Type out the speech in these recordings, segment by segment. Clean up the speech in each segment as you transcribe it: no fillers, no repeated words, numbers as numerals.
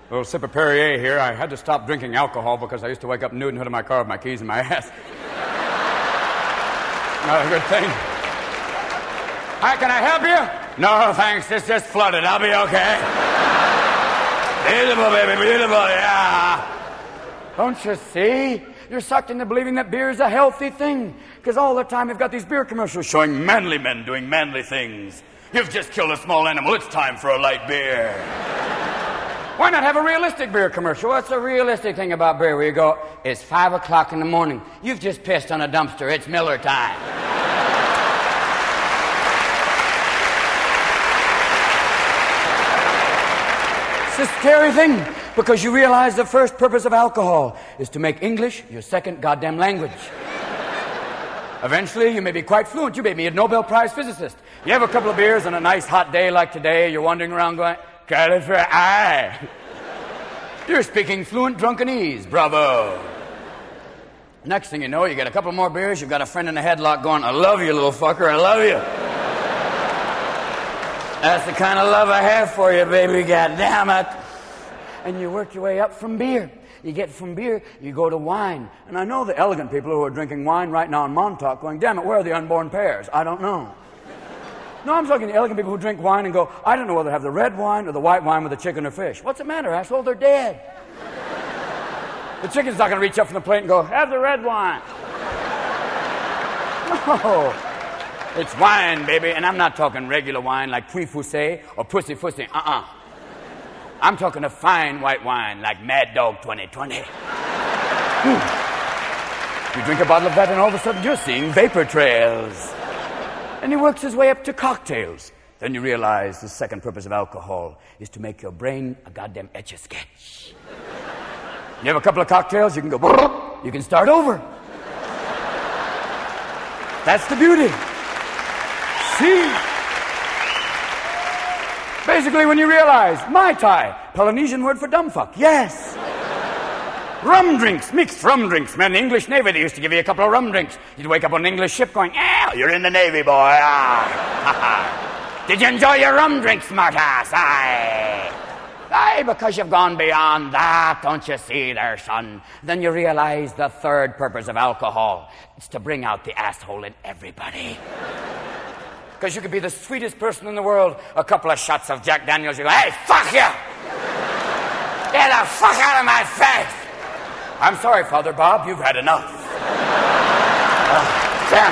A little sip of Perrier here. I had to stop drinking alcohol because I used to wake up nude in the hood of my car with my keys in my ass. Not a good thing. Hi, can I help you? No, thanks. It's just flooded. I'll be okay. Beautiful, baby, beautiful, yeah. Don't you see? You're sucked into believing that beer is a healthy thing. Because all the time you've got these beer commercials showing manly men doing manly things. You've just killed a small animal. It's time for a light beer. Why not have a realistic beer commercial? What's the realistic thing about beer where you go, it's 5 o'clock in the morning. You've just pissed on a dumpster. It's Miller time. It's a scary thing because you realize the first purpose of alcohol is to make English your second goddamn language. Eventually, you may be quite fluent. You may be a Nobel Prize physicist. You have a couple of beers on a nice hot day like today. You're wandering around going, California. You're speaking fluent drunkenese. Bravo. Next thing you know, you get a couple more beers. You've got a friend in a headlock going, I love you, little fucker. I love you. That's the kind of love I have for you, baby. God damn it. And you work your way up from beer. You get from beer, you go to wine. And I know the elegant people who are drinking wine right now in Montauk going, damn it, where are the unborn pears? I don't know. No, I'm talking to elegant people who drink wine and go, I don't know whether to have the red wine or the white wine with the chicken or fish. What's the matter, asshole? They're dead. The chicken's not going to reach up from the plate and go, have the red wine. No. It's wine, baby. And I'm not talking regular wine like Puy Foussé or Pussy Fussy. I'm talking a fine white wine like Mad Dog 2020. You drink a bottle of that and all of a sudden you're seeing vapor trails. And he works his way up to cocktails. Then you realize the second purpose of alcohol is to make your brain a goddamn etch-a-sketch. You have a couple of cocktails, you can go, you can start over. That's the beauty. See? Basically, when you realize, Mai Tai, Polynesian word for dumb fuck. Yes. Rum drinks, mixed rum drinks. Man, the English Navy, they used to give you a couple of rum drinks. You'd wake up on an English ship going, you're in the Navy, boy. Did you enjoy your rum drink, smartass? Aye, because you've gone beyond that, don't you see there, son? Then you realize the third purpose of alcohol is to bring out the asshole in everybody. Because you could be the sweetest person in the world, a couple of shots of Jack Daniels, you go, hey, fuck you! Get the fuck out of my face! I'm sorry, Father Bob, you've had enough. Damn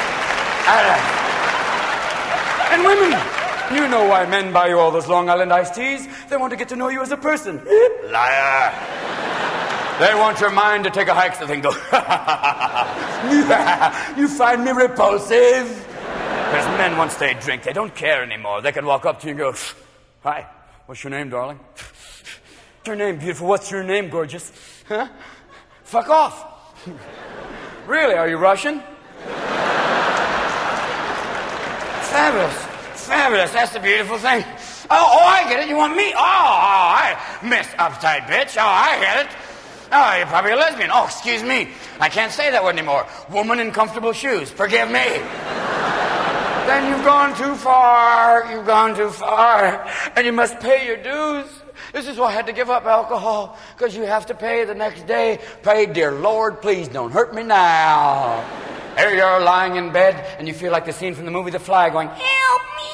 it. And women, you know why men buy you all those Long Island iced teas. They want to get to know you as a person. Liar. They want your mind to take a hike so they can go, you find me repulsive? Because men, once they drink, they don't care anymore. They can walk up to you and go, hi, what's your name, darling? What's your name, beautiful? What's your name, gorgeous? Huh? Fuck off. Really, are you Russian? Fabulous. Fabulous. That's the beautiful thing. Oh, I get it. You want me? Oh, I miss uptight bitch. Oh, I get it. Oh, you're probably a lesbian. Oh, excuse me. I can't say that word anymore. Woman in comfortable shoes. Forgive me. Then you've gone too far. You've gone too far. And you must pay your dues. This is why I had to give up alcohol. Because you have to pay the next day. Pray, dear Lord, please don't hurt me now. Here you're lying in bed and you feel like the scene from the movie The Fly going, help me.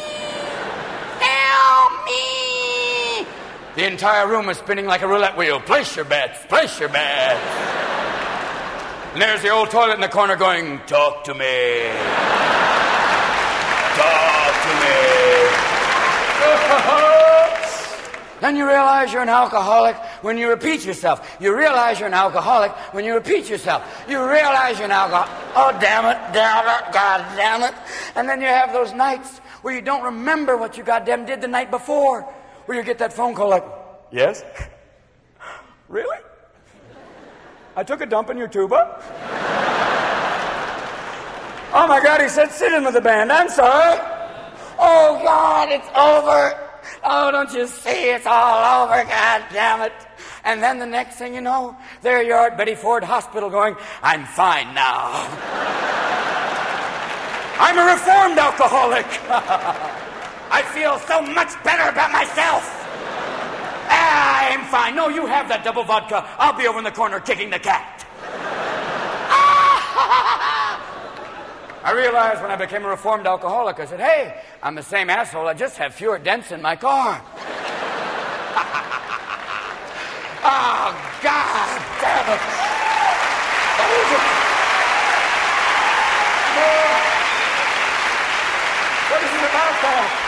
Help me. The entire room is spinning like a roulette wheel. Place your bets. Place your bets. And there's the old toilet in the corner going, talk to me. Talk to me. Then you realize you're an alcoholic when you repeat yourself. You realize you're an alcoholic when you repeat yourself. You realize you're an alcoholic. Oh, damn it, God damn it. And then you have those nights where you don't remember what you goddamn did the night before. Where you get that phone call like, yes? Really? I took a dump in your tuba? Oh my God, he said sit in with the band. I'm sorry. Oh God, it's over. Oh, don't you see it's all over? God damn it. And then the next thing you know, there you are at Betty Ford Hospital going, I'm fine now. I'm a reformed alcoholic. I feel so much better about myself. I'm fine. No, you have that double vodka. I'll be over in the corner kicking the cat. I realized when I became a reformed alcoholic, I said, hey, I'm the same asshole. I just have fewer dents in my car. Oh, God damn it. What is it about, though?